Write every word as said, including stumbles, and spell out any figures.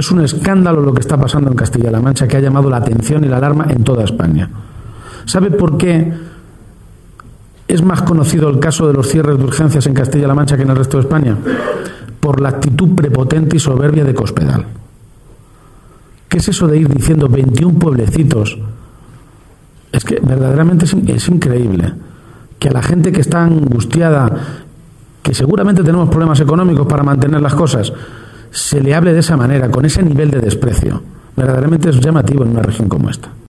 Es un escándalo lo que está pasando en Castilla-La Mancha, que ha llamado la atención y la alarma en toda España. ¿Sabe por qué es más conocido el caso de los cierres de urgencias en Castilla-La Mancha que en el resto de España? Por la actitud prepotente y soberbia de Cospedal. ¿Qué es eso de ir diciendo veintiún pueblecitos? Es que verdaderamente es, es increíble que a la gente que está angustiada, que seguramente tenemos problemas económicos para mantener las cosas, se le hable de esa manera, con ese nivel de desprecio. Verdaderamente es llamativo en una región como esta.